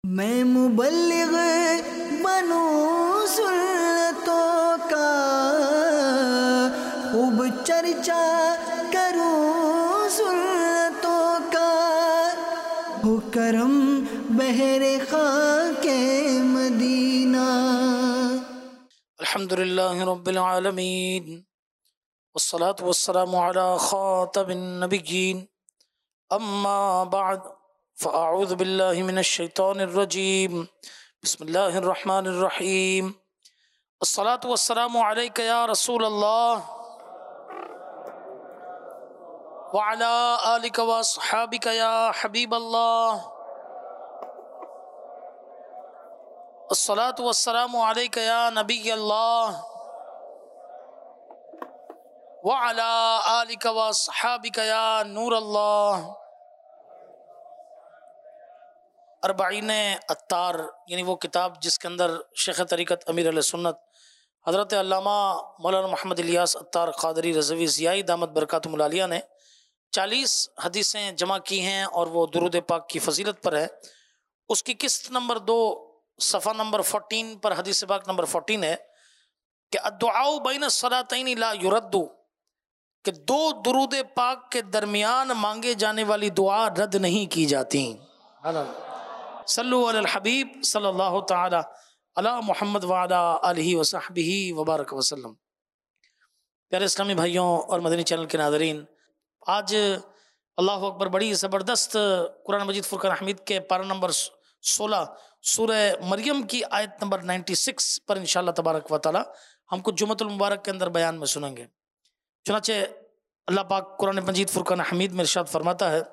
मैं मुबल्लिग बनूं सुन्नतों का, खूब चर्चा करूं सुन्नतों का, हो करम बहरे खाके मदीना। अल्हम्दुलिल्लाहि रब्बिल आलमीन वस्सलातु वस्सलामु अला खातमिन नबिय्यीन अम्मा बअद फ़अऊज़ु बिल्लाहि मिनश शैतानिर रजीम बिस्मिल्लाहिर रहमानिर रहीम अस्सलातु वस्सलामु अलैका या रसूल अल्लाह व अला आलिका व अस्हाबिका या हबीब अल्लाह अस्सलातु वस्सलामु अलैका या नबी अल्लाह व अला आलिका व अस्हाबिका या नूर अल्लाह। अरबाईन अत्तार यानी वो किताब जिसके अंदर शेख तरीक़त अमीर अहले सुन्नत हज़रत अल्लामा मौलाना मोहम्मद इलियास अत्तार क़ादरी रज़वी ज़ियाई दामत बरकातुहुल आलिया ने 40 हदीसें जमा की हैं और वो दुरूद पाक की फजीलत पर है। उसकी किस्त नंबर 2 सफ़ा नंबर 14 पर हदीस पाक नंबर 14 है कि अद्दुआउ बैन सलातैन ला युरद्दु, कि 2 दुरूद पाक के दरमियान मांगे जाने वाली दुआ रद्द नहीं की जाती। सल्लु अलल हबीब सल्लल्लाहु तआला अला मुहम्मद व अला आलिहि व सहबिही व बारक वसल्लम। प्यारे इस्लामी भाइयों और मदनी चैनल के नाज़रीन, आज अल्लाहु अकबर बड़ी ज़बरदस्त कुरान मजीद फुरकान हमीद के पारा नंबर 16 सूरह मरियम की आयत नंबर 96 पर इंशाअल्लाह तबारक व तआला हम कुछ जुमतुल मुबारक के अंदर बयान में सुनेंगे। चुनाचे अल्लाह पाक कुरान मजीद फुरकान हमीद में इरशाद फरमाता है,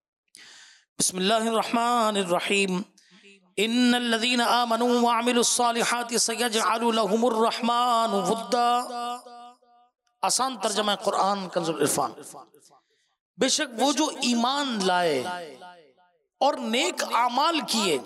बिस्मिल्लाहिर्रहमानिर्रहीम, इन्नल्लज़ीना आमनू व अमिलुस्सालिहाति सयजअलु लहुमुर्रहमानु वुद्दा। आसान तर्जमा कुरान कंजुल इरफान। बेशक वो जो ईमान लाए और नेक आमाल किए,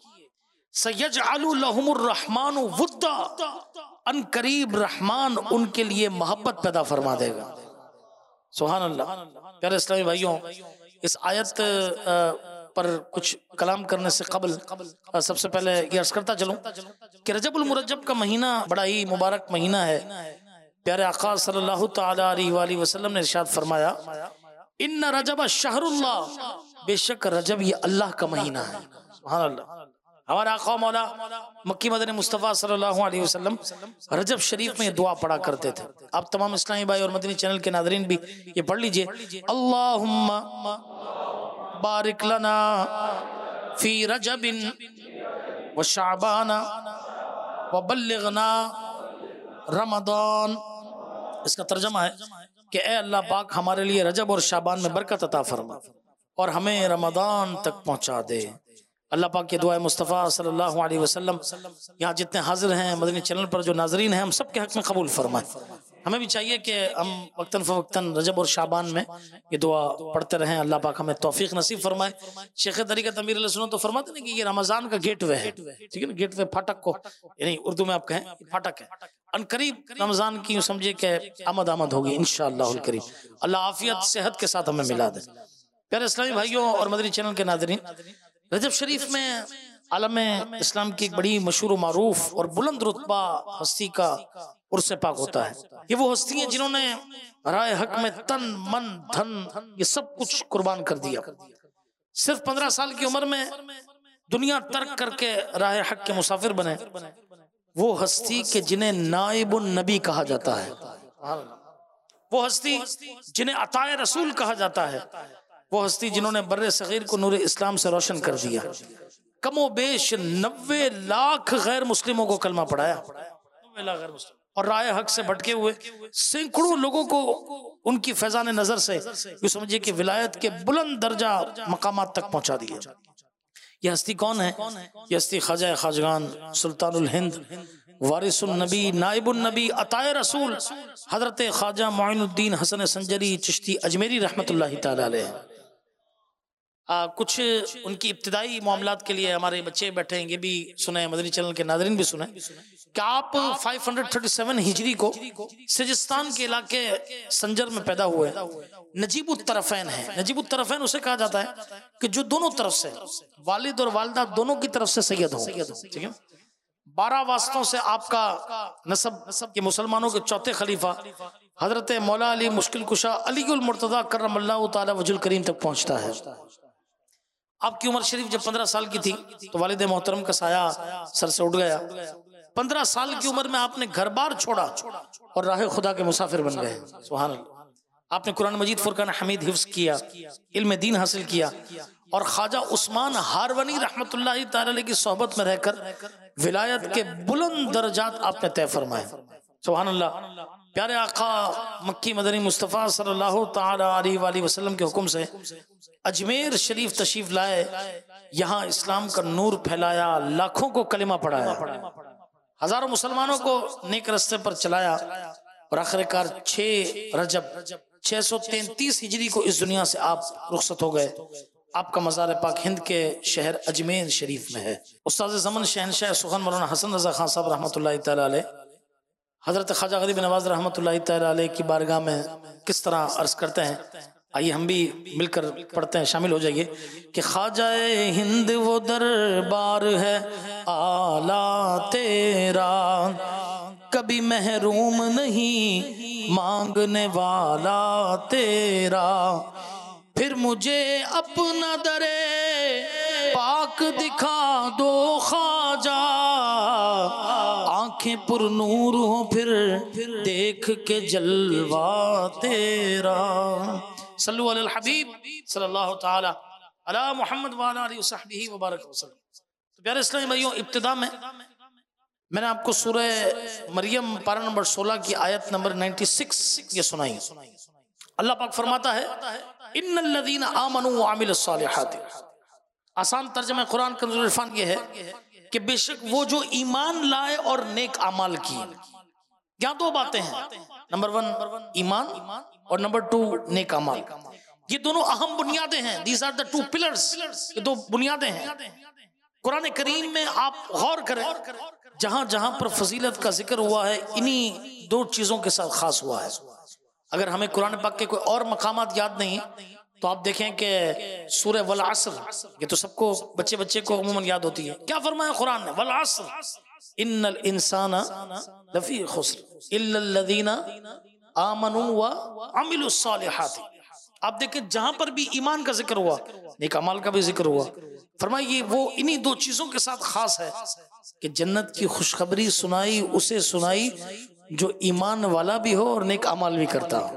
सयजअलु लहुमुर्रहमानु वुद्दा, अन करीब रहमान उनके लिए मोहब्बत पैदा फरमा देगा। सुभान अल्लाह। प्यारे इस्लामी भाइयों, इस आयत पर कुछ कलाम करने से कबल सबसे पहले ये अर्ज करता चलूं कि रजबुल मुरज्जब का महीना बड़ा ही मुबारक महीना है। प्यारे आका सल्लल्लाहु तआला अलैहि वसल्लम ने इरशाद फरमाया, इन्ना रजब शहरुल्लाह, बेशक रजब ये अल्लाह का महीना है। सुभान अल्लाह। हमारे आका मौला मक्की मदनी मुस्तफ़ा सल्लल्लाहु अलैहि वसल्लम रजब शरीफ में ये दुआ पढ़ा करते थे। आप तमाम इस्लामी भाई और मदनी चैनल के नाज़रीन भी ये पढ़ लीजिए, अल्लाहुम्मा बारिक लना फी रजबिन व शाबाना व बल्लिगना रमदान। इसका तर्जमा है कि ए अल्लाह पाक हमारे लिए रजब और शाबान में बरकत अता फरमा और हमें रमदान तक पहुँचा दे। अल्लाह पाक की दुआ मुस्तफ़ा सल्लल्लाहु अलैहि वसल्लम यहाँ जितने हाजिर हैं मदनी चैनल पर जो नाजरीन हैं, हम सब के हक में कबूल फरमाए। हमें भी चाहिए कि हम वक्तन फ़वक्तन रजब और शाबान में ये दुआ पढ़ते रहें। अल्लाह पाक हमें तौफीक नसीब फरमाए। शेख तरीक़त अमीर अहले सुन्नत तो फरमाते हैं कि ये रमज़ान का गेटवे है, ठीक है ना, गेटवे फाटक को, यानी उर्दू में आप कहें फाटक है। अनकरीब रमज़ान की यूँ समझिए कि आमद होगी इंशाअल्लाहुल करीम। अल्लाह आफियत सेहत के साथ हमें मिला दे। प्यारे इस्लामी भाइयों और मदनी चैनल के नाज़रीन, रजब शरीफ में आलम इस्लाम की एक बड़ी मशहूर मारूफ और बुलंद रुतबा हस्ती का उर्स पाक होता है। ये वो हस्ती हैं जिन्होंने राय हक में तन मन धन ये सब कुछ कुर्बान कर दिया। सिर्फ 15 साल की उम्र में दुनिया तर्क करके राह हक के मुसाफिर बने। वो हस्ती के जिन्हें नाइबुन नबी कहा जाता है, वो हस्ती जिन्हें अताए रसूल कहा जाता है, वो हस्ती जिन्होंने बर्रे सगीर को नूर इस्लाम से रोशन कर दिया। कमो बेश 90 लाख गैर मुस्लिमों को कलमा पढ़ाया, 90 लाख गैर मुस्लिम, और राय हक से भटके हुए सैकड़ों लोगों को उनकी फैजान नजर से ये समझिए कि विलायत के बुलंद दर्जा मकामात तक पहुंचा दिया। ये हस्ती कौन है? ये हस्ती ख्वाजा खाजगान सुल्तानुल हिंद वारिसुन नबी नाइबुन नबी अताए रसूल हजरत ख्वाजा मोइनुद्दीन हसन संजरी चिश्ती अजमेरी रहमतुल्लाहि तआला अलैह। कुछ उनकी इब्तिदाई मामलात के लिए हमारे बच्चे बैठे हैं, ये भी सुने, मदनी चैनल के नाज़रीन भी सुने कि आप 537 हिजरी को सिजिस्तान के इलाके संजर में पैदा हुए। नजीबुत तरफ़ैन है। नजीबुत तरफ़ैन उसे कहा जाता है कि जो दोनों तरफ से, वालिद और वालिदा दोनों की तरफ से सैयद हो, ठीक है। 12 वास्तों से आपका नसब, ये मुसलमानों के चौथे खलीफा हजरत मौला अली मुश्किल कुशा अलीउल मुर्तज़ा करमल्लाहु ताला वजुल करीम तक पहुंचता है। आपकी उम्र शरीफ जब 15 साल की थी तो वालिद मोहतरम का साया सर से उठ गया। 15 साल की उम्र में आपने घर बार छोड़ा और राह खुदा के मुसाफिर बन गए। सुभान अल्लाह। आपने कुरान मजीद फुरकान हमीद हिफ्ज किया, इल्म दीन हासिल किया और ख्वाजा उस्मान हारवनी रहमतुल्लाहि ताला अलैह की सोहबत में रहकर विलायत के बुलंद दर्जात आपने तय फरमाए। सुभान अल्लाह। प्यारे आका मक्की मदनी मुस्तफ़ा सल्लल्लाहु ताला अलैहि वसल्लम के हुक्म से अजमेर शरीफ तशरीफ लाए, यहाँ इस्लाम का नूर फैलाया, लाखों को कलिमा पढ़ाया, हजारों मुसलमानों को नेक रस्ते पर चलाया और आखिरकार 6 रजब 633 हिजरी को इस दुनिया से आप रुखसत हो गए। आपका मज़ार पाक हिंद के शहर अजमेर शरीफ में है। उस्ताद ज़मन शहनशाह सुखन मौलाना हसन रज़ा खान साहब रहमतुल्लाहि ताला अलैह हज़रत ख्वाजा गरीब नवाज रहमतुल्लाहि ताला अलैह की बारगाह में किस तरह अर्ज़ करते हैं, आइए हम भी मिलकर पढ़ते हैं, शामिल हो जाइए कि ख्वाजा हिंद वो दरबार है आला तेरा, कभी महरूम नहीं मांगने वाला तेरा, फिर मुझे अपना दरे पाक दिखा दो ख्वाजा, आंखें पुरनूर हो फिर देख के जलवा तेरा। सल्लु अलल हबीब सल्लल्लाहु ताला अला मुहम्मद व अला आलिहि व सहबिही व बारक वसल्लम। तो प्यारे इस्लामी भाइयों, इब्तिदा में मैंने आपको सूरह मरियम पारा नंबर 16 की आयत नंबर 96 ये सुनाई। अल्लाह पाक फरमाता है इन्नल्लज़ीना आमनू व अमिलुस सालिहात। आसान तर्जुमा कुरान कंज़ुल इरफान ये है कि बेशक वो जो ईमान लाए और नेक अमाल किए। यहाँ 2 बातें हैं, नंबर 1 ईमान और नंबर 2 नेक अमाल। ये दोनों अहम बुनियादें हैं। These are the 2 pillars. ये 2 बुनियादें हैं। कुरान करीम में आप गौर करें, जहां जहां पर फजीलत का जिक्र हुआ है इन्हीं 2 चीजों के साथ खास हुआ है। अगर हमें कुरान पाक के कोई और मकामात याद नहीं तो आप देखें कि सूरह वल अस्र, ये तो सबको बच्चे को अमूमन याद होती है। क्या फरमाया कुरान ने? वल अस्र इन्नल इंसाना लफी खुस्र इल्लल्लज़ीना आमनू व अमिलुस सालिहात। आप देखें जहां पर भी ईमान का जिक्र हुआ, नेक अमाल का भी जिक्र हुआ, फरमाया ये वो इन्हीं 2 चीजों के साथ खास है कि जन्नत की खुशखबरी सुनाई, उसे सुनाई जो ईमान वाला भी हो और नेक अमाल भी करता हो।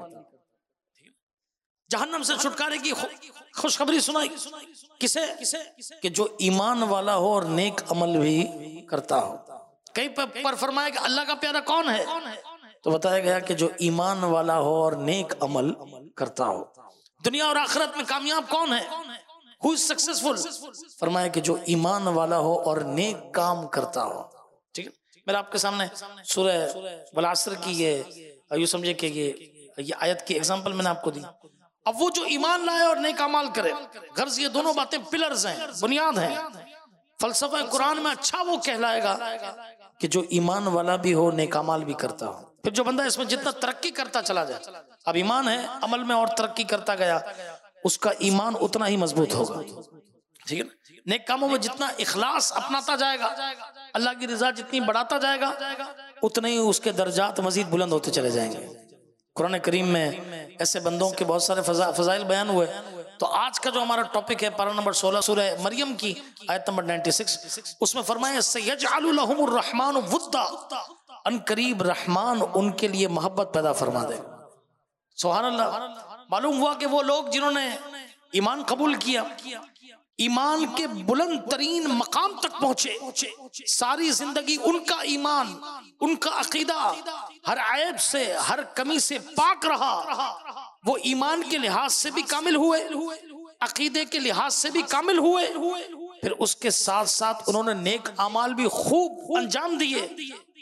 जहन्नम से छुटकारे की खुशखबरी सुनाई किसे? कि जो ईमान वाला हो और नेक अमल भी करता हो। कहीं पर फरमाया कि अल्लाह का प्यारा कौन है, तो बताया गया कि जो ईमान वाला हो और नेक अमल करता हो। दुनिया और आखिरत में कामयाब कौन है? Who is successful? फरमाया कि जो ईमान वाला हो और नेक काम करता हो। ठीक है, मेरा आपके सामने सूरह वल अस्र की ये यूं समझे कि ये आयत की एग्जांपल मैंने आपको दी। अब वो जो ईमान लाए और नेक अमाल करे, गर्ज ये दोनों बातें पिलर्स हैं, बुनियाद हैं। फलसफा कुरान में अच्छा वो कहलाएगा कि जो ईमान वाला भी हो, नेक अमाल भी करता हो। फिर जो बंदा इसमें जितना तरक्की करता चला जाए, अब ईमान है, अमल में और तरक्की करता गया, उसका ईमान उतना ही मजबूत होगा। ठीक है ना? नेक कामों में जितना इखलास अपनाता जाएगा, अल्लाह की रजा जितनी बढ़ाता जाएगा, उतने ही उसके दर्जात मजीद बुलंद होते चले जाएंगे। कुरान करीम में ऐसे बंदों के बहुत सारे फजाइल बयान हुए। तो आज का जो हमारा टॉपिक है पारा नंबर 16 सूरह मरियम की आयत नंबर 96, उसमें फरमाया सयजअलु लहुमुर रहमानु वुद्दा, अनकरीब रहमान उनके लिए मोहब्बत पैदा फरमा देगा। सुभान अल्लाह। मालूम हुआ कि वो लोग जिन्होंने ईमान कबूल किया, ईमान के बुलंद तरीन मकाम तक पहुंचे, सारी जिंदगी उनका ईमान, उनका अकीदा हर ऐब से, हर कमी से पाक रहा। वो ईमान के लिहाज से भी कामिल हुए, अकीदे के लिहाज से भी कामिल हुए, फिर उसके साथ साथ उन्होंने नेक अमाल भी खूब अंजाम दिए।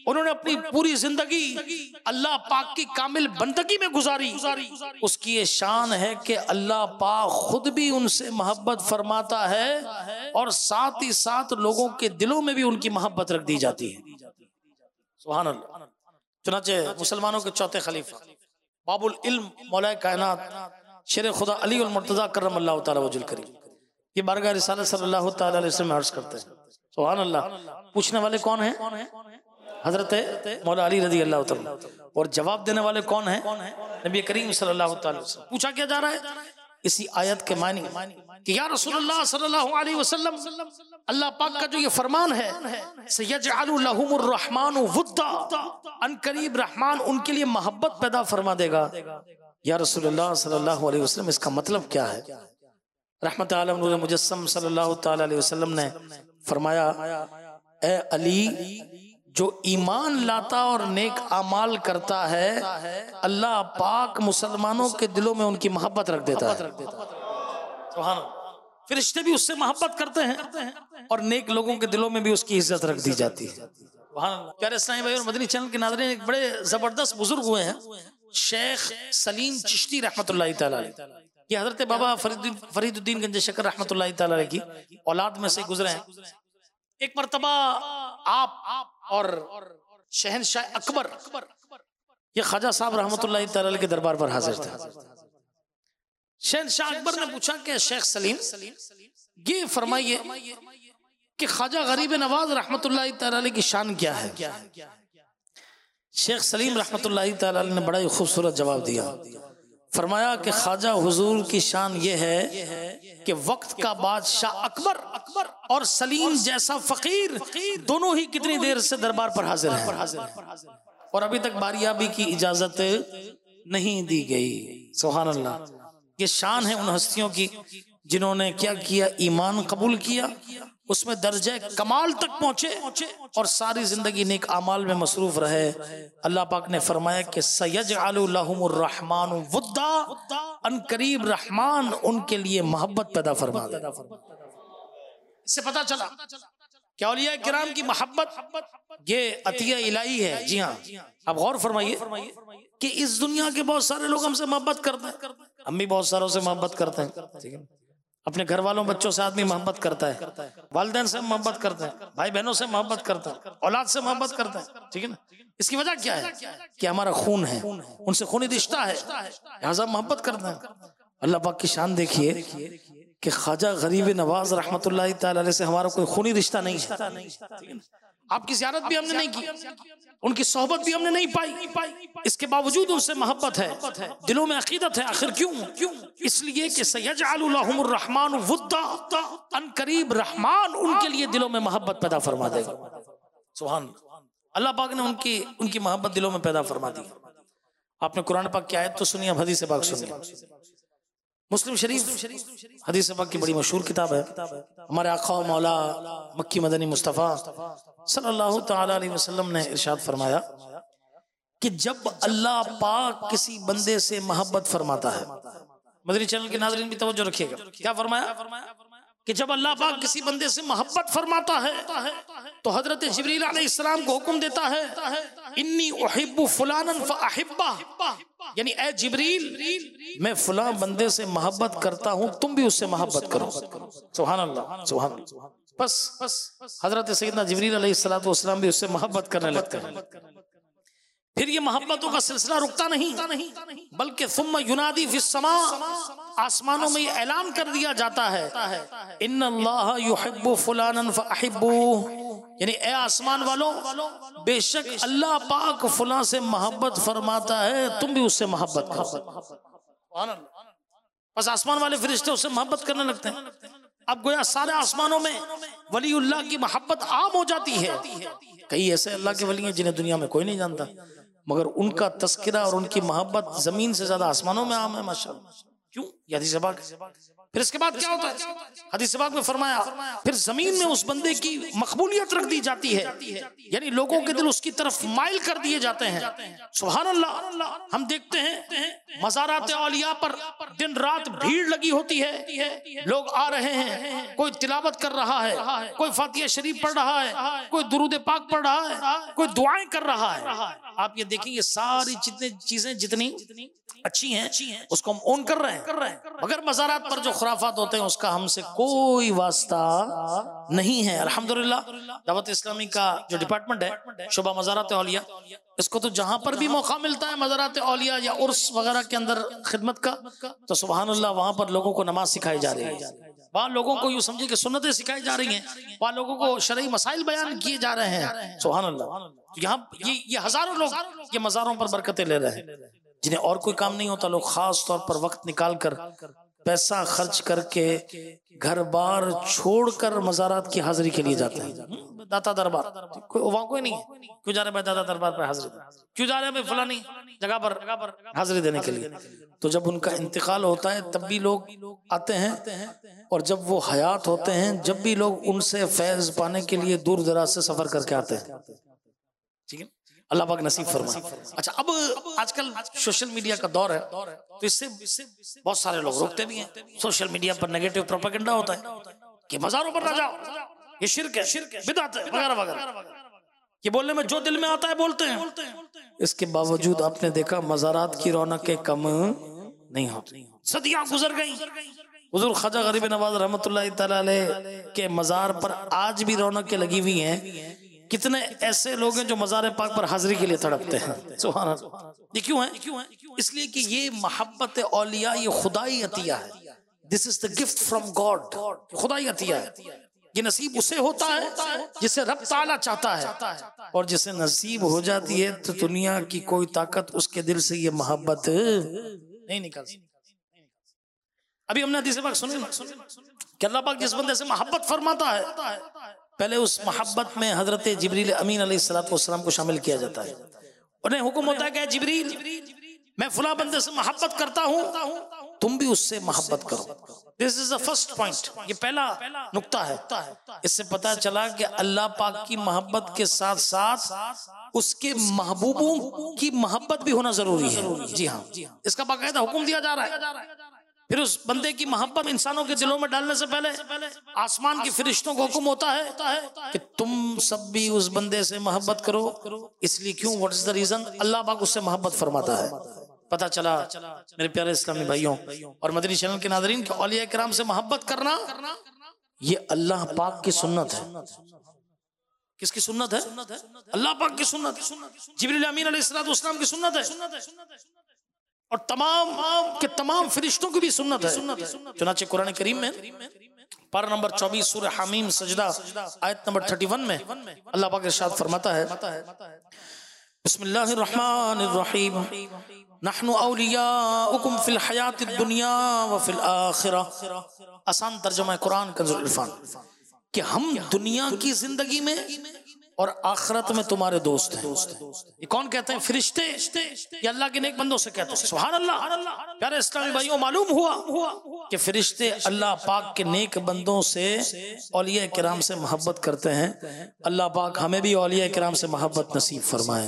उन्होंने अपनी पूरी जिंदगी अल्लाह पाक की कामिल बंदगी में गुजारी, उसकी ये शान है कि अल्लाह पाक खुद भी उनसे मोहब्बत फरमाता है और साथ ही साथ लोगों के दिलों में भी उनकी मोहब्बत रख दी जाती है। सुभान अल्लाह। चुनाचे मुसलमानों के चौथे खलीफा बाबुल इल्म मौलाए कायनात शेर खुदा अली उल मुर्तजा करमल्लाहु तआला वजुल करीम, ये बारगाह रिसालत सल्लल्लाहु तआला अलैहि वसल्लम में अर्ज करते हैं। सुभान अल्लाह। पूछने वाले कौन है? हजरत मौला अली रज़ी अल्लाह तआला, और जवाब देने वाले कौन है? नबी करीम सल्लल्लाहु तआला अलैहि वसल्लम। पूछा क्या जा रहा है इसी आयत के मानी कि या रसूलुल्लाह सल्लल्लाहु अलैहि वसल्लम, अल्लाह पाक का जो ये फरमान है सयजअलु लहुमुर रहमानु वुद्दा, अनकरीब रहमान उनके लिए मोहब्बत पैदा फरमा देगा। या रसूलुल्लाह सल्लल्लाहु अलैहि वसल्लम, इसका मतलब क्या है? रहमत आलम नूर मुजस्सम सल्लल्लाहु तआला अलैहि वसल्लम ने फरमाया, ए अली, जो ईमान लाता और नेक अमाल करता है अल्लाह पाक मुसलमानों के दिलों में उनकी मोहब्बत रख देता है। सुभान अल्लाह। फरिश्ते भी उससे मोहब्बत करते हैं और नेक लोगों के दिलों में भी उसकी इज्जत रख दी जाती है। सुभान अल्लाह। प्यारे इस्लामी भाई और मदनी चैनल के नाज़रीन, एक बड़े जबरदस्त बुजुर्ग हुए हैं शेख सलीम चिश्ती रहमतुल्लाह तआला अलैह। ये हजरत बाबा फरीदुद्दीन गंज शकर रहमतुल्लाह तआला अलैह की औलाद में से गुजरे हैं। एक मर्तबा आप और शहनशाह अकबर ये ख्वाजा साहब रहमतुल्लाह तआला अलैह के दरबार पर हाजिर थे। शहनशाह अकबर ने पूछा कि शेख सलीम, ये फरमाइए कि ख्वाजा गरीब नवाज रहमतुल्लाह तआला अलैह की शान क्या है? शेख सलीम रहमतुल्लाह तआला अलैह ने बड़ा ही खूबसूरत जवाब दिया। फरमाया कि ख्वाजा हुजूर की शान ये है कि वक्त का बादशाह अकबर और सलीम जैसा फकीर दोनों ही कितनी देर से दरबार पर हाजिर हैं और अभी तक बारियाबी की इजाजत नहीं दी गई। सुभान अल्लाह। ये शान है उन हस्तियों की जिन्होंने क्या किया, ईमान कबूल किया, उसमें दर्जे कमाल तक पहुंचे और सारी जिंदगी नेक अमाल में मसरूफ रहे। अल्लाह पाक ने फरमाया कि सयजअलु लहुमुर रहमानु वुद्दा, अनकरीब रहमान उनके लिए मोहब्बत पैदा फरमा देगा। इससे पता चला कि औलिया किराम की मोहब्बत ये अतिया इलाही है। जी हाँ, आप गौर फरमाइए कि इस दुनिया के बहुत सारे लोग हमसे मोहब्बत करते हैं, हम भी बहुत सारों से मोहब्बत करते हैं। ठीक है, अपने घर वालों बच्चों से आदमी मोहब्बत करता है, वालिदैन से मोहब्बत करता है, भाई बहनों से मोहब्बत करता है, औलाद से मोहब्बत करता है। ठीक है ना, इसकी वजह क्या है कि हमारा खून है, उनसे खूनी रिश्ता है, लिहाजा मोहब्बत करते हैं। अल्लाह पाक की शान देखिए कि ख्वाजा गरीब नवाज रहमतुल्लाह तआला अलैह से हमारा कोई खूनी रिश्ता नहीं है। आपकी ज़ियारत भी हमने नहीं की, उनकी सोहबत भी हमने नहीं पाई, इसके बावजूद उनसे मोहब्बत है, दिलों में अकीदत है। आखिर क्यों? इसलिए कि सयजअलु लहुमुर रहमानु वुद्दा, अनकरीब रहमान उनके लिए दिलों में मोहब्बत पैदा फरमा देगा। सुभान अल्लाह पाक ने उनकी मोहब्बत दिलों में पैदा फरमा दी। आपने कुरान पाक की आयत तो सुनी, अब हदीस पाक सुनिए। मुस्लिम शरीफ हदीस पाक की बड़ी मशहूर किताब है। हमारे आका मौला मक्की मदनी मुस्तफ़ा सल्लल्लाहु तआला अलैहि वसल्लम ने इरशाद फरमाया कि जब अल्लाह पाक किसी बंदे से मोहब्बत फरमाता है, मदनी चैनल के नाज़रीन भी तवज्जो रखिएगा, क्या फरमाया कि जब अल्लाह पाक किसी बंदे से मोहब्बत फरमाता है तो हजरत जिब्रील अलैहिस्सलाम को हुक्म देता है, इन्नी उहिब्बु फुलानन फअहिब्बा, यानी ए जिब्रील मैं फलां बंदे से मोहब्बत करता हूं, तुम भी उससे मोहब्बत करो। सुभान अल्लाह, सुभान अल्लाह। बस हजरत सैयदना जिब्रील अलैहिस्सलातु वस्सलाम भी उससे मोहब्बत करने लगते हैं। फिर ये मोहब्बतों का सिलसिला रुकता नहीं, बल्कि सुम्मा युनादी फिस समा, आसमानों में ये ऐलान कर दिया जाता है, इन्नल्लाह युहिब्बु फुलानन फअहिब्बु, यानी ए आसमान वालों, बेशक अल्लाह पाक फलां से मोहब्बत फरमाता है, तुम भी उससे मोहब्बत करो। बस आसमान वाले फरिश्ते उससे मोहब्बत करने लगते हैं। अब गोया सारे आसमानों में वलीउल्लाह की मोहब्बत आम हो जाती है। कई ऐसे अल्लाह के वली हैं जिन्हें दुनिया में कोई नहीं जानता, मगर उनका तस्किरा और उनकी मोहब्बत जमीन से ज्यादा आसमानों में आम है। माशाअल्लाह, क्यों? ये हदीस पाक। फिर इसके बाद क्या होता है? हदीस पाक में फरमाया फिर जमीन में उस बंदे की मकबूलियत रख दी जाती है, यानी लोगों के दिल उसकी तरफ माइल कर दिए जाते हैं। सुभान अल्लाह। हम देखते हैं मज़ारात औलिया पर दिन रात भीड़ लगी होती है, लोग आ रहे हैं, कोई तिलावत कर रहा है, कोई फातिहा शरीफ पढ़ रहा है, कोई दुरूद पाक पढ़ रहा है, कोई दुआएं कर रहा है। आप ये देखेंगे सारी जितनी चीजें जितनी अच्छी हैं उसको हम ओन कर रहे हैं, मगर मज़ारात पर जो खुराफात होते हैं उसका हमसे कोई वास्ता नहीं है। अल्हम्दुलिल्लाह दावत इस्लामी का जो डिपार्टमेंट है शुबा मज़ारात औलिया, इसको तो जहां पर भी मौका मिलता है मज़ारात औलिया या उर्स वगैरह के अंदर खिदमत का, तो सुभान अल्लाह वहां पर लोगों को नमाज सिखाई जा रही है, वहाँ लोगों को यूं समझे कि सुन्नतें सिखाई जा रही हैं, वहाँ लोगों को शरई मसाइल बयान किए जा रहे हैं। सुभान अल्लाह। यहाँ ये हजारों लोग ये मज़ारों पर बरकतें ले रहे हैं, जिन्हें और कोई काम नहीं होता, लोग खास तौर पर वक्त निकाल कर पैसा खर्च करके घर बार छोड़कर मज़ारात की हाजिरी के लिए जाते हैं। दाता दरबार वहाँ कोई नहीं है, क्यों जा रहे भाई दाता दरबार पर हाजिरी, क्यों जा रहे हैं भाई फलानी जगह पर हाजिरी देने के लिए? तो जब उनका इंतकाल होता है तब भी लोग आते हैं, और जब वो हयात होते हैं जब भी लोग उनसे फैज पाने के लिए दूर दराज से सफर करके आते हैं। ठीक है, अल्लाह पाक नसीब फरमाए। अच्छा, अब आजकल सोशल मीडिया का दौर है, तो इससे बहुत सारे लोग रोकते भी हैं। सोशल मीडिया पर नेगेटिव प्रोपेगेंडा होता है कि मज़ारों पर ना जाओ, ये शिर्क है, बिदअत है वगैरह वगैरह, ये बोलने में जो दिल में आता है बोलते हैं। इसके बावजूद आपने देखा मज़ारात की रौनकें कम नहीं होती। सदियां गुजर गई, हुजूर ख्वाजा गरीब नवाज रहमतुल्लाह तआला अलैह के मज़ार पर आज भी रौनकें लगी हुई हैं। कितने ऐसे लोग हैं जो मज़ार पाक पर हाजिरी के लिए तड़पते हैं। सुभान अल्लाह। ये क्यों है? इसलिए कि ये मोहब्बत औलिया ये खुदाई अतिया है। This is the gift from God, खुदाई अतिया है। ये नसीब उसे होता है जिसे रब ताला चाहता है, और जिसे नसीब हो जाती है तो दुनिया की कोई ताकत उसके दिल से ये मोहब्बत नहीं निकाल सकती। अभी हमने हदीस पाक सुनी कि अल्लाह पाक जिस बंदे से मोहब्बत फरमाता है पहले उस मोहब्बत में हजरत जिब्रील अमीन अलैहिस्सलाम को शामिल किया जाता है। उन्हें हुक्म होता है कि जिब्रील मैं फला बंदे से मोहब्बत करता हूँ, तुम भी उससे मोहब्बत करो। This is the first point, ये पहला नुक्ता है। इससे पता चला कि अल्लाह पाक की मोहब्बत के साथ साथ उसके महबूबों की मोहब्बत भी होना जरूरी है। जी हाँ, इसका बाकायदा हुक्म दिया जा रहा है। फिर उस बंदे की मोहब्बत इंसानों के दिलों में डालने से पहले आसमान के फरिश्तों को हुक्म होता है कि तुम सब भी उस बंदे से मोहब्बत करो। इसलिए क्यों, व्हाट इज द रीजन? अल्लाह पाक उससे मोहब्बत फरमाता है। पता चला मेरे प्यारे इस्लामी भाइयों और मदनी चैनल के नाज़रीन कि औलिया किराम से मोहब्बत करना ये अल्लाह पाक की सुन्नत है। किसकी सुन्नत है? अल्लाह पाक की सुन्नत, जिब्रील अमीन अलैहिस्सलाम की सुन्नत है, और तमाम के तमाम फरिश्तों की भी सुन्नत है। चुनाचे कुरान करीम में पारा नंबर 24 सूरह हामीम सजदा आयत नंबर 31 में अल्लाह पाक इरशाद फरमाता है, बिस्मिल्लाहिर रहमानिर रहीम, नहनु औलियाउकुम फिल हयातिद दुनिया व फिल आखिरह। आसान तर्जुमा कुरान कंजुल इरफान, कि हम दुनिया की जिंदगी में और आखिरत में तुम्हारे दोस्त हैं। ये कौन कहते हैं? फरिश्ते। ये अल्लाह के नेक बंदों से कहते हैं। सुभान अल्लाह। प्यारे इस्लामी भाइयों, मालूम हुआ कि फरिश्ते अल्लाह पाक के नेक बंदों से औलिया किराम से मोहब्बत करते हैं। अल्लाह पाक हमें भी औलिया किराम से मोहब्बत नसीब फरमाए।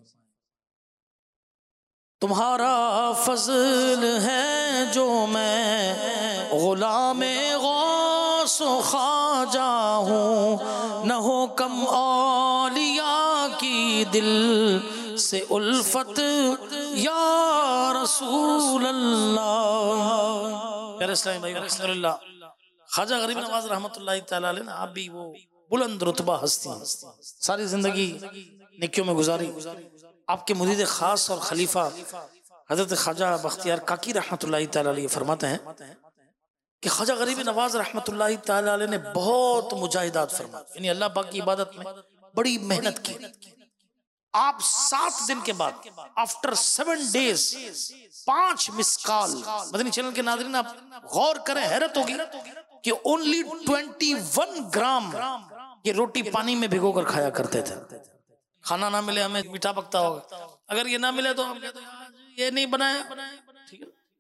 तुम्हारा फजल है जो मैं गुलामे गौस ख्वाजा हूँ, न हो कम औलिया की दिल से उल्फत या रसूल अल्लाह। अल्हम्दुलिल्लाह ख्वाजा गरीब नवाज रहमतुल्लाह तआला अलैह, आप भी वो बुलंद रुतबा हस्ती हैं, सारी जिंदगी नेकियों में गुजारी। आपके मुरीद खास और खलीफा हजरत ख्वाजा बख्तियार काकी रहमतुल्लाह तआला अलैह फरमाते हैं कि ख्वाजा गरीब नवाज रहमतुल्लाह तआला अलैह ने बहुत मुजाहिदात फरमाई, यानी अल्लाह पाक की इबादत में बड़ी मेहनत की। आप 7 दिन के बाद, after 7 days 5 miss call, Madani channel के नाज़रीन आप गौर करें, हैरत होगी कि ओनली 21 ग्राम ये रोटी पानी में भिगो कर खाया करते थे। खाना ना मिले हमें मीठा पकता होगा, अगर ये ना मिले तो हम कहते हैं ये नहीं बनाया, ठीक है,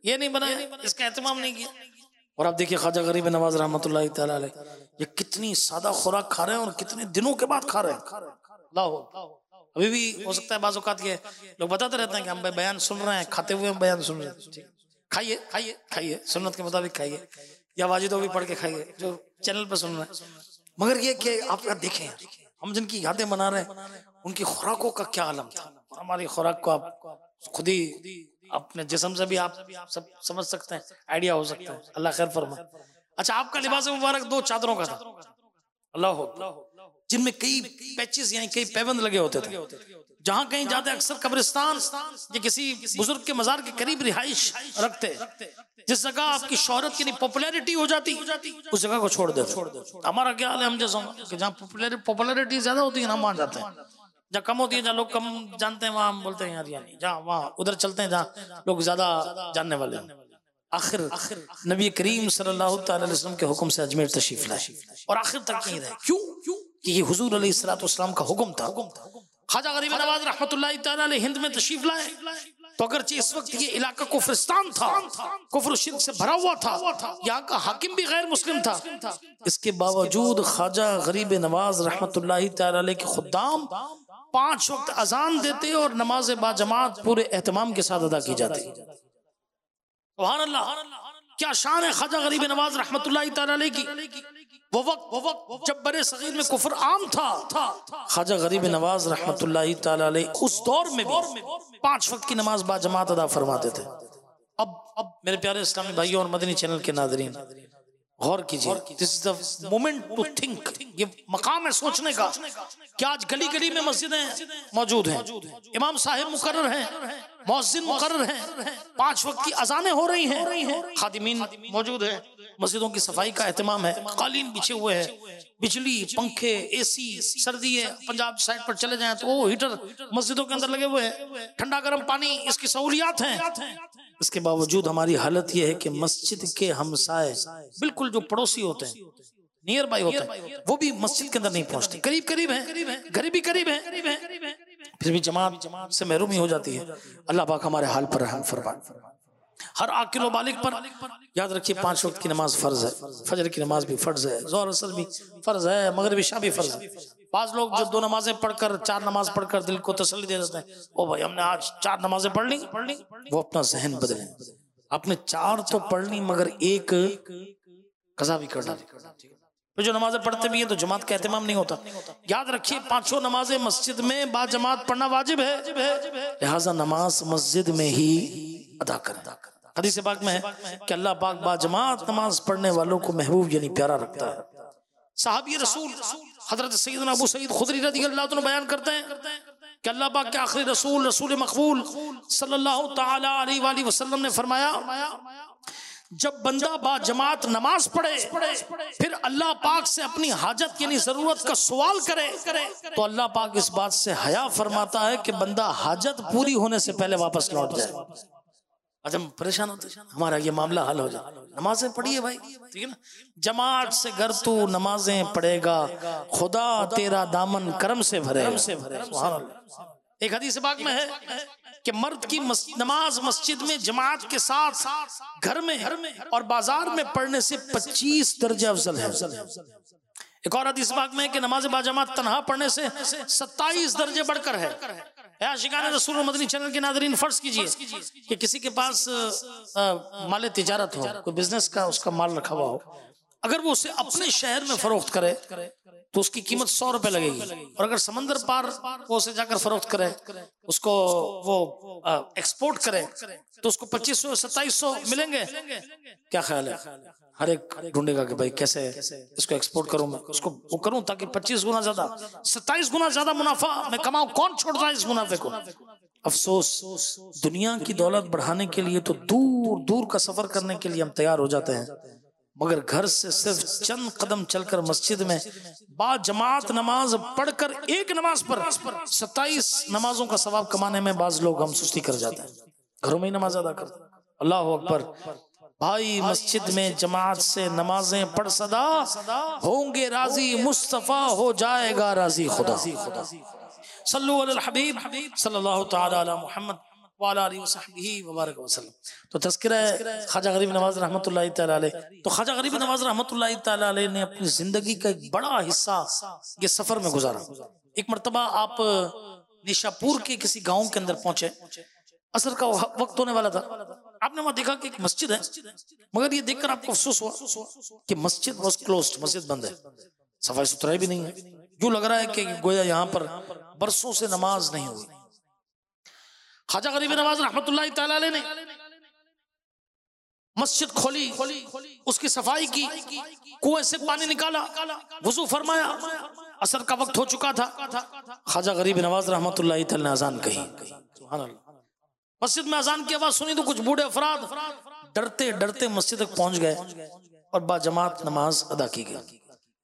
ये नहीं बनाया, इसका एहतमाम नहीं किया। और आप देखिए ख्वाजा गरीब नवाज रहमतुल्लाह तआला अलैह, ये कितनी सादा खुराक खा रहे हैं और कितने दिनों के बाद खा रहे हैं। अल्लाह, अभी भी हो सकता है बाज़ औक़ात के लोग बताते रहते हैं कि हम भाई बयान सुन रहे हैं, खाते हुए हम बयान सुन रहे हैं। खाइए खाइए खाइए, सुन्नत के मुताबिक खाइए, या वाजिदों भी पढ़ के खाइए जो चैनल पर सुन रहे हैं। मगर ये कि आप देखें, हम जिनकी यादें मना रहे हैं उनकी खुराकों का क्या आलम था। हमारी खुराक को आप खुद ही अपने जिस्म से भी आप सब समझ सकते हैं, आइडिया हो सकता है। अल्लाह खैर फरमाए। अच्छा, आपका लिबास मुबारक 2 चादरों का था, अल्लाह, जिनमें कई पैचेस यानी कई पैबंद लगे होते थे। जहां कहीं जाते अक्सर कब्रिस्तान या किसी बुजुर्ग के मजार के करीब रिहाइश रखते, जिस जगह आपकी शोहरत की पॉपुलैरिटी हो जाती उस जगह को छोड़ देते। हमारा क्या हाल है, हम जैसा कि जहाँ पॉपुलैरिटी ज्यादा होती है ना वहां जाते हैं, जहाँ कम होती है, जहाँ लोग कम जानते हैं वहां हम बोलते हैं यार यानी जहाँ वहाँ उधर चलते हैं जहाँ लोग ज्यादा जानने वाले हैं। आखिर नबी करीम सल्लल्लाहु अलैहि वसल्लम के हुक्म से अजमेर तशरीफ लाए और आखिर तक नहीं रहे। क्यों? कि ये हुजूर अलैहिस्सलाम का हुक्म था। ख्वाजा गरीब नवाज रहमतुल्लाह तआला अलैह हिंद में तशरीफ लाए तो अगरचे इस वक्त ये इलाका कुफ्रिस्तान था, कुफ्र शिर्क से भरा हुआ था, यहाँ का हाकिम भी गैर मुस्लिम था, इसके बावजूद ख्वाजा गरीब नवाज रहमतुल्लाह तआला अलैह के खुद्दाम 5 वक्त अजान देते और नमाज बाजमात पूरे एहतमाम के साथ अदा की जाती। सुभान अल्लाह, क्या शान है ख्वाजा गरीब नवाज रहमतुल्लाह तआला अलैह की। वो वक्त जब बड़े सगीर में कुफ्र आम था, ख्वाजा गरीब नवाज रहमतुल्लाह तआला अलैह उस दौर में भी 5 वक्त की नमाज बाजमात अदा फरमाते थे। अब मेरे प्यारे इस्लामी भाइयों और मदनी चैनल के नाज़रीन, गौर कीजिए, this is the moment to think. ये मकाम है सोचने का कि आज गली गली में मस्जिदें मौजूद हैं, इमाम साहिब मुकर्रर हैं, मुअज्जिन मुकर्रर हैं, 5 वक्त की अजानें हो रही हैं, खादिमीन मौजूद हैं, मस्जिदों की सफाई का एहतमाम है, कालीन बिछे हुए हैं, बिजली, पंखे, एसी, सर्दी है, पंजाब साइड पर चले जाएं तो वो हीटर मस्जिदों के अंदर लगे हुए हैं, ठंडा गर्म पानी, इसकी सहूलियात हैं। इसके बावजूद हमारी हालत यह है कि मस्जिद के हमसाए, बिल्कुल जो पड़ोसी होते हैं, नियर बाय होते हैं, वो भी मस्जिद के अंदर नहीं पहुंचते, करीब करीब हैं, घर भी करीब हैं, फिर भी जमात से महरूमी हो जाती है। अल्लाह पाक हमारे हाल पर रहम फरमाए। हर आकिल व बालिग पर याद रखिए 5 वक्त की नमाज फर्ज है, फजर की नमाज भी फर्ज है, ज़ोहर असर भी फर्ज है, मगरिब इशा भी फर्ज है। बाज लोग जो 2 नमाजें पढ़कर 4 नमाज पढ़कर दिल को तसल्ली दे देते हैं, ओ भाई हमने आज 4 नमाजें पढ़ ली, वो अपना जहन बदलें। आपने 4 तो पढ़ ली मगर 1 कज़ा भी कर डाली। तो जो नमाजें पढ़ते भी हैं तो जमात का एहतमाम नहीं होता। याद रखिए 5 नमाजें मस्जिद में बा जमात पढ़ना वाजिब है, लिहाजा नमाज मस्जिद में ही अदा करें। हदीस पाक में है कि अल्लाह पाक बा जमात नमाज पढ़ने वालों को महबूब यानी प्यारा रखता है। सहाबी रसूल हजरत सैयदना अबू सईद खुदरी रज़ियल्लाहु अन्हु बयान करते हैं कि अल्लाह पाक के आखिरी रसूल रसूल मकबूल सल्लल्लाहु ताला अलैहि वसल्लम ने फरमाया, जब बंदा बा जमात नमाज पढ़े फिर अल्लाह पाक से अपनी हाजत यानी जरूरत का सवाल करे तो अल्लाह पाक इस बात से हया फरमाता है कि बंदा हाजत पूरी होने से पहले वापस लौट जाए। आज हम परेशान होते हैं, हमारा ये मामला हल हो जाए। नमाजें पढ़िए भाई, ठीक है ना, जमात से घर तू नमाजें पढ़ेगा, खुदा तेरा दामन करम से भरेगा। सुभान अल्लाह। एक हदीस पाक में है कि मर्द की नमाज मस्जिद में जमात के साथ घर में और बाजार में पढ़ने से 25 दर्जा अफजल है। एक और हदीस पाक में है कि नमाज बाजमात तन्हा पढ़ने से 27 दर्जे बढ़कर है। आशिकाने रसूल मदनी चैनल के नाज़रीन, फर्ज कीजिए कि किसी के पास माल तिजारत हो, कोई बिजनेस का उसका माल रखा हुआ हो, अगर वो उसे अपने शहर में फरोख्त करे तो उसकी कीमत 100 रुपए लगेगी, और अगर समंदर पार वो उसे जाकर फरोख्त करे, उसको वो एक्सपोर्ट करे तो उसको 2500 2700 मिलेंगे। क्या ख्याल है? हर एक ढूंढेगा कि भाई कैसे इसको एक्सपोर्ट करूं, मैं उसको वो करूं ताकि 25 गुना ज्यादा 27 गुना ज्यादा मुनाफा मैं कमाऊं। कौन छोड़ रहा है इस मुनाफे को? अफसोस, दुनिया की दौलत बढ़ाने के लिए तो दूर दूर का सफर करने के लिए हम तैयार हो जाते हैं, मगर घर से सिर्फ चंद कदम चलकर मस्जिद में बा जमात नमाज पढ़कर एक नमाज पर 27 नमाजों का सवाब कमाने में बाज लोग हम सुस्ती कर जाते हैं, घरों में ही नमाज अदा करते हैं। अल्लाह अकबर। भाई मस्जिद में जमात से नमाजें पढ़ सदा होंगे राजी, मुस्तफा हो जाएगा राजी खुदा। सल्लु अलल हबीब सल्लल्लाहु तआला अला मुहम्मद। वाला आलिहि वसहबिही वबारक वसल्लम। तो तज़किरा है ख्वाजा गरीब नवाज रहमतुल्लाहि तआला अलैह। तो ख्वाजा गरीब नवाज रहमतुल्लाहि तआला अलैह ने अपनी जिंदगी का एक बड़ा हिस्सा ये सफर में गुजारा। एक मरतबा आप निशापुर के किसी गांव के अंदर पहुंचे, असर का वक्त होने वाला था। आपने वहां देखा कि एक मस्जिद है, मगर ये देखकर आपको अफसोस हुआ कि मस्जिद वॉज क्लोज्ड, मस्जिद बंद है, सफाई सुथराई भी नहीं है। यूं लग रहा है कि गोया यहाँ पर बरसों से नमाज नहीं हुई। ख्वाजा गरीब नवाज रहमतुल्लाहि तआला अलैह ने मस्जिद खोली, उसकी सफाई की, कुएं से पानी निकाला, वुजू फरमाया, असर का वक्त हो चुका था। ख्वाजा गरीब नवाज रहमतुल्लाहि तआला ने अजान कही। सुभान अल्लाह। मस्जिद में अजान की आवाज सुनी तो कुछ बूढ़े अफराद डरते डरते मस्जिद तक पहुंच गए और बाजमात नमाज अदा की गई।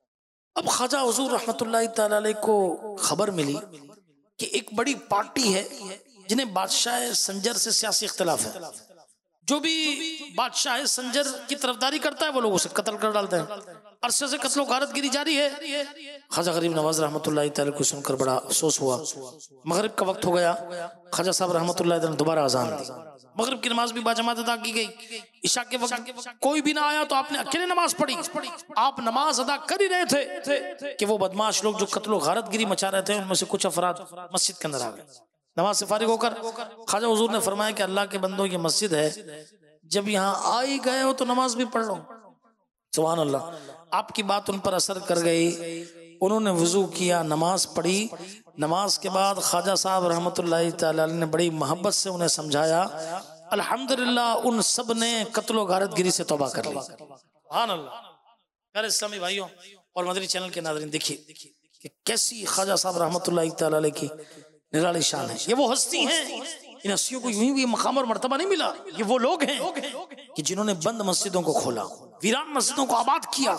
अब ख्वाजा हुजूर रहमतुल्लाहि तआला अलैह को खबर मिली कि एक बड़ी पार्टी है जिन्हें बादशाह संजर से सियासी इख्तिलाफ है। जो भी बादशाह संजर की तरफदारी करता है वो लोग उसे कत्ल कर डालते हैं। अरसे से कत्लो गारतगिरी जारी है। ख्वाजा गरीब नवाज रहमतुल्लाहि तआला को सुनकर बड़ा अफसोस हुआ। मगरिब का वक्त हो गया, ख्वाजा साहब रहमतुल्लाहि तआला ने दोबारा अजान दी। मगरिब की नमाज भी बाजमात अदा की गई। इशा के वक्त कोई भी ना आया तो आपने अकेले नमाज पढ़ी। आप नमाज अदा कर ही रहे थे कि वो बदमाश लोग जो कत्लो गारतगिरी मचा रहे थे उनमें से कुछ अफराद मस्जिद के अंदर आ गए। नमाज से फारिग होकर ख्वाजा हुजूर ने फरमाया कि अल्लाह के बंदों ये मस्जिद है, जब यहाँ आ ही गए हो तो नमाज भी पढ़ लो। सुभान अल्लाह। आपकी बात उन पर असर कर गई, उन्होंने वुजू किया, नमाज पढ़ी। नमाज के बाद ख्वाजा साहब रहमतुल्लाहि तआला अलैह ने बड़ी मोहब्बत से उन्हें समझाया। अल्हम्दुलिल्लाह उन सब ने कत्लो गारतगिरी से तौबा कर ली। सुभान अल्लाह। प्यारे इस्लामी भाइयों और मदनी चैनल के नाज़रीन, देखिए कि कैसी ख्वाजा साहब रहमतुल्लाहि तआला अलैह की निराली शान है। ये वो हस्ती हैं, इन हस्तियों को यूं ही मकाम और मर्तबा नहीं मिला। ये वो लोग हैं कि जिन्होंने बंद मस्जिदों को खोला, वीरान मस्जिदों को आबाद किया।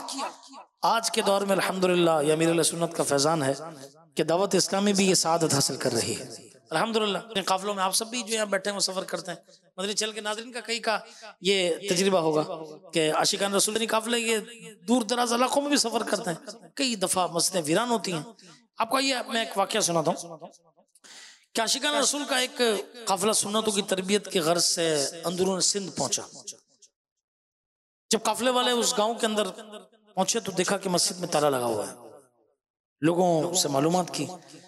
आज के दौर में अल्हम्दुलिल्लाह ये अमीर अहले सुन्नत का फैजान है कि दावत इस्लामी भी ये सादत हासिल कर रही है अल्हम्दुलिल्लाह। काफिलों में आप सब भी जो यहाँ बैठे हैं वो सफर करते हैं। मदनी चैनल के नाज़रीन का कई का ये तजुर्बा होगा कि आशिकान रसूल काफिले ये दूर दराज इलाकों में भी सफर करते हैं। कई दफा मस्जिदें वीरान होती हैं। आपको ये मैं एक वाकया सुनाता हूँ कि आशिकान रसूल का एक काफिला सुन्नतों की तरबियत की गर्ज से अंदरून सिंध पहुंचा। जब काफिले वाले उस गांव के अंदर पहुंचे तो देखा कि मस्जिद में ताला लगा हुआ है। लोगों से मालूमात की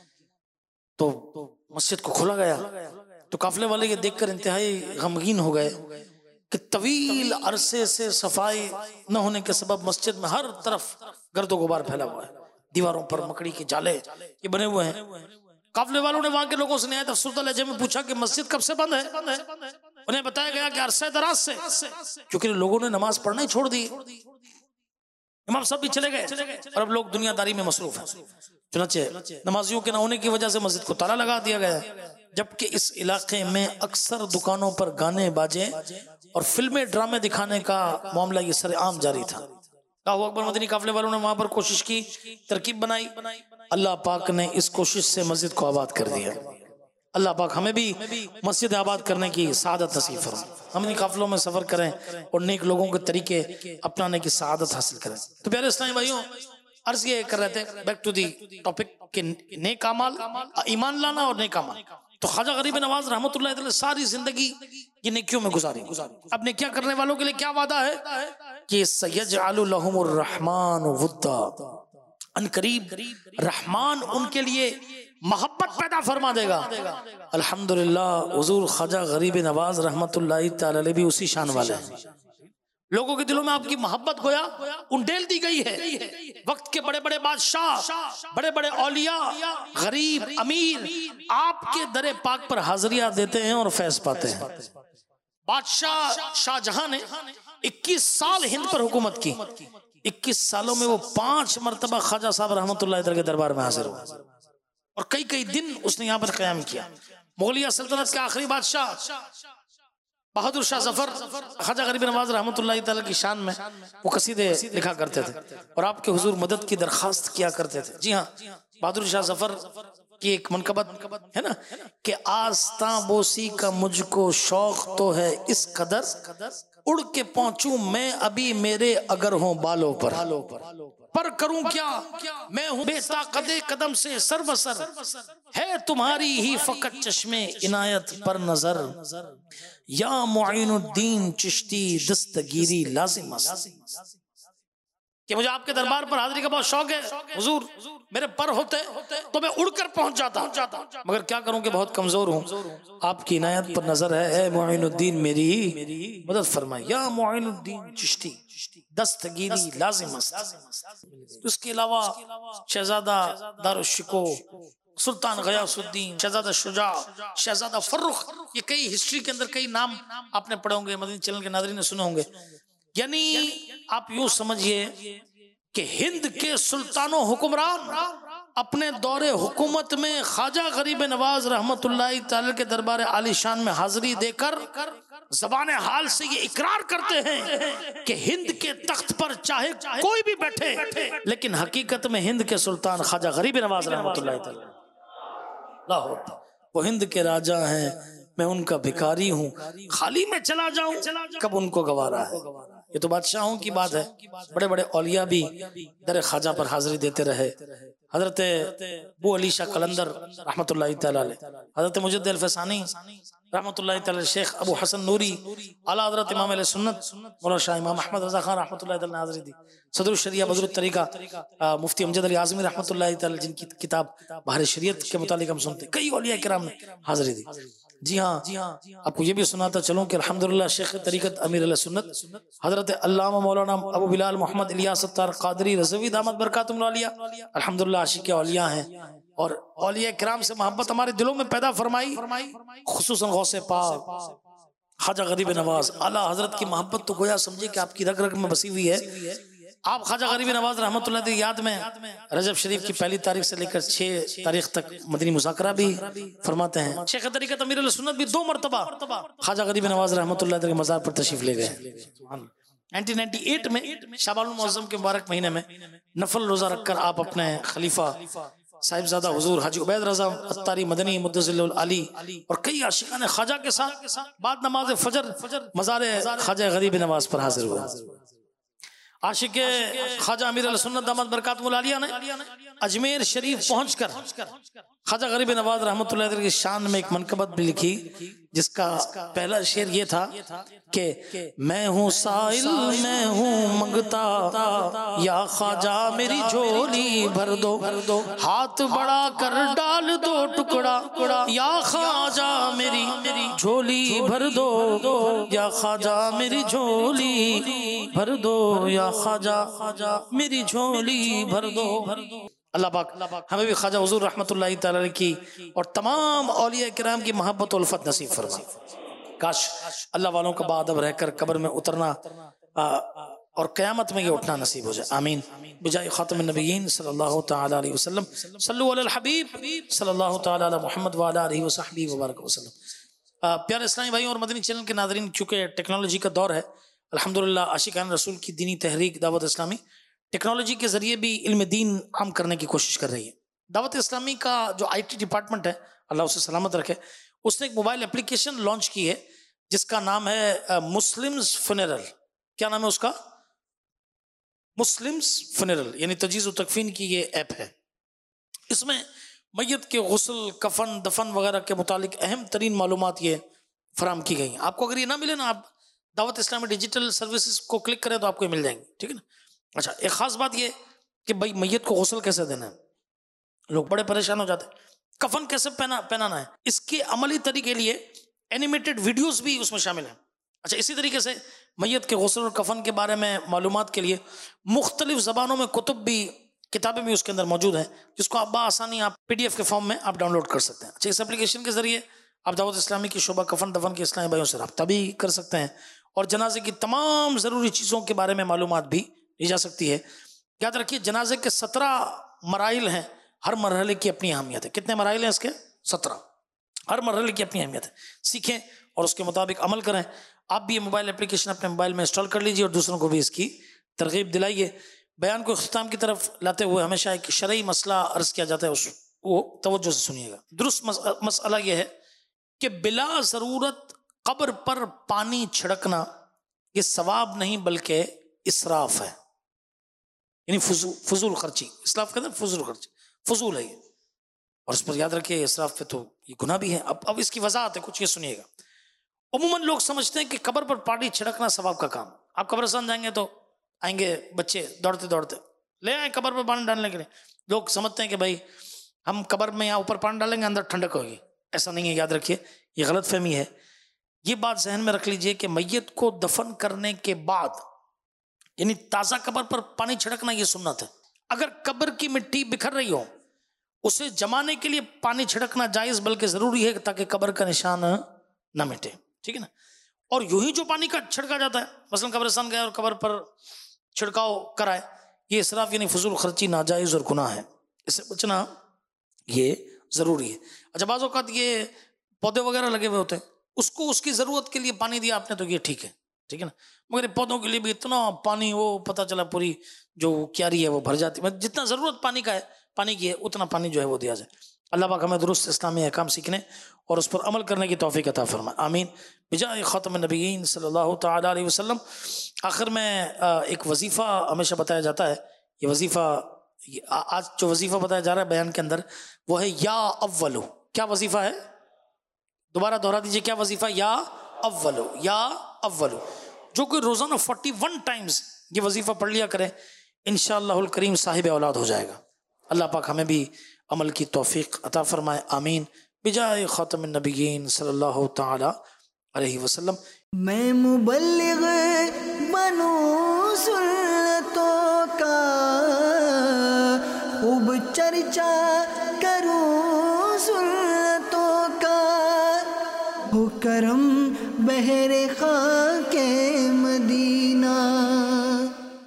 तो मस्जिद को खोला गया तो काफिले वाले ये देखकर इंतहाई गमगीन हो गए कि तवील अरसे से सफाई न होने के सबब मस्जिद में हर तरफ गर्दो गुबार फैला हुआ है। दीवारों पर मकड़ी के जाले ये बने हुए हैं। काफिले वालों ने वहां के लोगों से नहायत अफसरदा लहजे में पूछा कि मस्जिद कब से बंद है। उन्हें बताया गया कि अरसे दराज से, क्योंकि लोगों ने नमाज पढ़ना ही छोड़ दी। इमाम साहब भी चले गए और अब लोग दुनियादारी में मसरूफ हैं। चुनाचे नमाजियों के न होने की वजह से मस्जिद को ताला लगा दिया गया, जबकि इस इलाके में अक्सर दुकानों पर गाने बाजे और फिल्में ड्रामे दिखाने का मामला ये सरेआम जारी था। अल्लाहू अकबर। मदनी काफिले वालों ने वहां पर कोशिश की, तरकीब बनाई। अल्लाह पाक ने इस कोशिश से मस्जिद को आबाद कर दिया। अल्लाह पाक हमें भी मस्जिद आबाद करने की सआदत नसीब फरमाए। हम इन काफिलों में सफर करें और नेक लोगों के तरीके अपनाने की सआदत हासिल करें। तो प्यारे इस्लामी भाइयों, अर्ज ये कर रहे थे, बैक टू दी टॉपिक के नेक अमाल, ईमान लाना और नेक अमाल। तो ख्वाजा गरीब नवाज रहमतुल्लाह अलैह सारी जिंदगी ये नेकियों में गुजारी। अब नेकियां करने वालों के लिए क्या वादा है कि सयजअलु लहुमुर रहमान वुद्दा, अनकरीब रहमान उनके लिए मोहब्बत पैदा फरमा देगा। अल्हम्दुलिल्लाह हुजूर ख्वाजा गरीब नवाज रहमतुल्लाह तआला अलैह भी उसी शान वाले हैं। लोगों के दिलों में आपकी मोहब्बत गोया उंडेल दी गई है। वक्त के बड़े बड़े बादशाह, बड़े बड़े औलिया, गरीब अमीर आपके दरे पाक पर हाजिरियां देते हैं और फैज पाते हैं। बादशाह शाहजहां ने 21 साल हिंद पर हुकूमत की। 21 सालों में वो 5 मरतबा ख्वाजा साहब रहमतुल्लाह अलैह के दरबार में हाजिर हुआ और कई कई दिन उसने यहाँ पर क़याम किया। मुगलिया सल्तनत के आखिरी बादशाह बहादुर शाह जफर ख्वाजा गरीब नवाज रहमतुल्लाह तआला की शान में वो कसीदे लिखा करते थे और आपके हुजूर मदद की दरखास्त किया करते थे। जी हाँ, बहादुर शाह जफर की एक मनकबत है ना कि आस्ता बोसी का मुझको शौक तो है इस कदर, उड़ के पहुंचूं मैं अभी मेरे अगर हों बालों पर। पर करूं क्या, मैं हूं बेताकदे कदम से सरबसर, है तुम्हारी ही फकत चश्मे इनायत पर नजर, या मुइनुद्दीन चिश्ती दस्तगीरी लाजिम अस्त। कि मुझे आपके दरबार पर हाजिरी का बहुत शौक है हुजूर, मेरे पर होते तो मैं उड़कर पहुंच जाता, मगर क्या करूं कि बहुत कमजोर हूं, आपकी इनायत पर नजर है मुइनुद्दीन मेरी मदद फरमाए, या मुइनुद्दीन चिश्ती दस्तगीरी लाजिम अस्त। उसके अलावा शहजादा दारुशिको, सुल्तान गयासुद्दीन, शहजादा शुजा, शहजादा फर्रुख, ये कई हिस्ट्री के अंदर कई नाम आपने पढ़े होंगे, मदनी चैनल के नाज़रीन ने सुने होंगे। यानी आप यूं समझिए कि हिंद के सुल्तानों हुक्मरान अपने दौरे हुकूमत में ख्वाजा गरीब नवाज रहमतुल्लाहि तआला के दरबार आलीशान में हाजिरी देकर ज़बान हाल से ये इकरार करते हैं कि हिंद के तख्त पर चाहे कोई भी बैठे, लेकिन हकीकत में हिंद के सुल्तान ख्वाजा गरीब नवाज रहमतुल्लाहि तआला लाहौर, वो हिंद के राजा हैं, मैं उनका भिखारी हूँ, खाली मैं चला जाऊं कब उनको गवारा है। ये तो बादशाहों की बात है, बड़े बड़े औलिया भी दर ख्वाजा पर हाजिरी देते रहे। हजरत बू अली शाह कलंदर रहमतुल्लाहि तआला अलैह, हजरत मुजद्दिद अल-फसानी रहमतुल्लाहि तआला, शेख अबू हसन नूरी, आला हजरत इमाम अहले सुन्नत मौलाना शाह इमाम अहमद रज़ा खान रहमतुल्लाहि तआला ने हाजिरी दी। सदरुल शरिया बदरुत तरीका मुफ्ती अमजद अली आज़मी रहमतुल्लाहि तआला, जिनकी किताब बहर शरीयत के मुतालिक हम सुनते, कई औलिया किराम ने हाजिरी दी। जी हाँ, आपको ये भी सुनाता चलूं कि अल्हम्दुलिल्लाह शेख तरीकत अमीर अहले सुन्नत हजरत अल्लामा मौलाना अबू बिलाल मोहम्मद इलियास अत्तार क़ादरी रज़वी दामत बरकातुहुल आलिया अल्हम्दुलिल्लाह आशिक़ औलिया हैं, और औलिया किराम से मोहब्बत हमारे दिलों में पैदा फरमाई, खुसूसन गौसे पाक ख्वाजा गरीब नवाज आला हजरत की मोहब्बत तो गोया समझिए कि आपकी रग रग में बसी हुई है। आप ख्वाजा गरीब नवाज रहमतुल्लाह की याद में रजब शरीफ की पहली तारीख से लेकर 6 तारीख तक मदनी मुज़ाकरा भी फरमाते हैं। शेख तरीक़त अमीर अहले सुन्नत भी 2 मरतबा ख्वाजा गरीब नवाज रहमतुल्लाह के मज़ार पर तशरीफ ले गए। 1998 में शाबानुल मुअज़्ज़म के मुबारक महीने में नफल रोजा रखकर आप अपने खलीफा साहिबजादा हुजूर हाजी उबैद रज़ा अत्तारी मदनी मुद्दसिल अली और कई आशिकान ख्वाजा के साथ बाद नमाज फजर मज़ार ख्वाजा गरीब नवाज पर हाजिर हुए। आशिक ख्वाजा अमीर अहले सुन्नत दामत बरकातुहुल आलिया ने अजमेर शरीफ पहुंचकर ख्वाजा गरीब नवाज रहमतुल्लाह अलैह की शान में एक मनकबत भी लिखी, जिसका पहला शेर ये था कि मैं हूँ साइल मैं हूँ मंगता, या ख्वाजा मेरी झोली भर दो, हाथ बढ़ा कर डाल दो टुकड़ा, या ख्वाजा मेरी झोली भर दो, या ख्वाजा मेरी झोली भर दो, या ख्वाजा मेरी झोली भर दो। अल्लाह पाक हमें भी ख्वाजा हुजूर रहमतुल्लाहि तआला की और तमाम औलिया किराम की मोहब्बत और उल्फत नसीब फरमाए। काश अल्लाह वालों का बाअदब रहकर कब्र में उतरना और क़यामत में ये उठना नसीब हो जाए। आमीन बिजाए खातमुन नबिय्यीन सल्लल्लाहु तआला अलैहि वसल्लम, सल्लु अलल हबीब सल्लल्लाहु तआला अला मुहम्मद व अला आलिहि व सहबिहि व बारक वसल्लम। प्यारे इस्लामी भाई और मदनी चैनल के नाज़रीन, चूँकि टेक्नोलॉजी का दौर है, अल्हम्दुलिल्लाह आशिकान रसूल की दीनी तहरीक दावत इस्लामी टेक्नोलॉजी के जरिए भी इल्म दीन आम करने की कोशिश कर रही है। दावत इस्लामी का जो IT डिपार्टमेंट है, अल्लाह उसे सलामत रखे, उसने एक मोबाइल एप्लीकेशन लॉन्च की है जिसका नाम है मुस्लिम्स फुनेरल। क्या नाम है उसका? मुस्लिम्स फुनेरल, यानी तजीज़ व तकफीन की ये ऐप है। इसमें मैयत के गुस्ल, कफन, दफन वगैरह के मुतालिक अहम तरीन मालूमात ये फराम की गई हैं। आपको अगर ये ना मिले ना, आप दावत इस्लामी डिजिटल सर्विसेज को क्लिक करें तो आपको मिल जाएंगे, ठीक है ना। अच्छा, एक खास बात ये कि भाई मैयत को गुस्ल कैसे देना है, लोग बड़े परेशान हो जाते हैं। कफन कैसे पहनाना है, इसके अमली तरीके के लिए एनिमेटेड वीडियोस भी उसमें शामिल हैं। अच्छा, इसी तरीके से मैयत के गुस्ल और कफन के बारे में मालूमात के लिए मुख्तलिफ ज़बानों में कुतुब भी, किताबें भी उसके अंदर मौजूद हैं, जिसको आप बआसानी आप PDF के फॉर्म में आप डाउनलोड कर सकते हैं। अच्छा, इस एप्लीकेशन के जरिए आप दावत इस्लामी की शोबा कफन दफन के इस्लामी भाइयों से रब्ता भी कर सकते हैं और जनाजे की तमाम ज़रूरी चीज़ों के बारे में मालूमात भी ली जा सकती है। याद रखिए, जनाजे के 17 मराइल हैं, हर मरहले की अपनी अहमियत है। कितने मराइल हैं इसके? 17। हर मरहले की अपनी अहमियत है। सीखें और उसके मुताबिक अमल करें। आप भी ये मोबाइल एप्लीकेशन अपने मोबाइल में इंस्टॉल कर लीजिए और दूसरों को भी इसकी तरगीब दिलाइए। बयान को इख्तिताम की तरफ लाते हुए हमेशा एक शरई मसला अर्ज किया जाता है, वो तवज्जो से सुनिएगा। दुरुस्त मसला यह है कि बिला ज़रूरत कब्र पर पानी छिड़कना ये सवाब नहीं बल्कि इसराफ है। यानी फजूल खर्ची, इसराफ कहते हैं फजूल खर्ची, फजूल है ये। और इस पर याद रखिए इसराफ पे तो ये गुनाह भी है। अब इसकी वजाहत है कुछ, ये सुनिएगा। उमूमन लोग समझते हैं कि कब्र पर पानी छिड़कना सवाब का काम। आप कब्रिस्तान जाएंगे तो आएंगे बच्चे दौड़ते दौड़ते, ले आए कब्र पर पानी डालने के लिए। लोग समझते हैं कि भाई हम कब्र में यहाँ ऊपर पानी डालेंगे अंदर ठंडक होगी। ऐसा नहीं है, याद रखिए ये गलत फहमी है। ये बात जहन में रख लीजिए कि मैयत को दफन करने के बाद यानी ताज़ा कब्र पर पानी छिड़कना ये सुन्नत है। अगर कब्र की मिट्टी बिखर रही हो उसे जमाने के लिए पानी छिड़कना जायज़ बल्कि ज़रूरी है ताकि कब्र का निशान न मिटे, ठीक है ना। और यूं ही जो पानी का छिड़का जाता है, मसलन कब्रिस्तान गए और कब्र पर छिड़काव कराए, ये इसराफ यानी फजूल खर्ची नाजायज़ और गुनाह है, इससे बचना ये ज़रूरी है। अच्छा बाज़ औक़ात ये पौधे वगैरह लगे हुए होते हैं, उसको उसकी ज़रूरत के लिए पानी दिया आपने तो ये ठीक है ना। मगर पौधों के लिए भी इतना पानी, वो पता चला पूरी जो क्यारी है वो भर जाती है। जितना ज़रूरत पानी का है, पानी की है, उतना पानी जो है वो दिया जाए। अल्लाह पाक हमें दुरुस्त इस्लामी अहकाम सीखने और उस पर अमल करने की तौफीक अता फरमाए, आमीन बिजाए ख़ातम नबीयीन सल्लल्लाहु तआला अलैहि वसल्लम। आखिर में एक वजीफ़ा हमेशा बताया जाता है। ये वजीफ़ा आज जो वजीफ़ा बताया जा रहा है बयान के अंदर वो है या अव्वलु। क्या वजीफ़ा है? दोबारा दोहरा दीजिए, क्या वजीफ़ा? या अव्वलु, या अव्वलु। जो कोई रोज़ाना 41 टाइम्स ये वजीफ़ा पढ़ लिया करें, इंशाअल्लाहुल करीम साहिब औलाद हो जाएगा। अल्लाह पाक हमें भी अमल की तौफीक अता फरमाए, आमीन बिजाए ख़ातमिन नबिय्यीन सल्लल्लाहु तआला अलैहि वसल्लम। मैं मुबल्लिग बनूं सुन्नतों का, खूब चर्चा करूं सुन्नतों का, हो करम बहरे खाके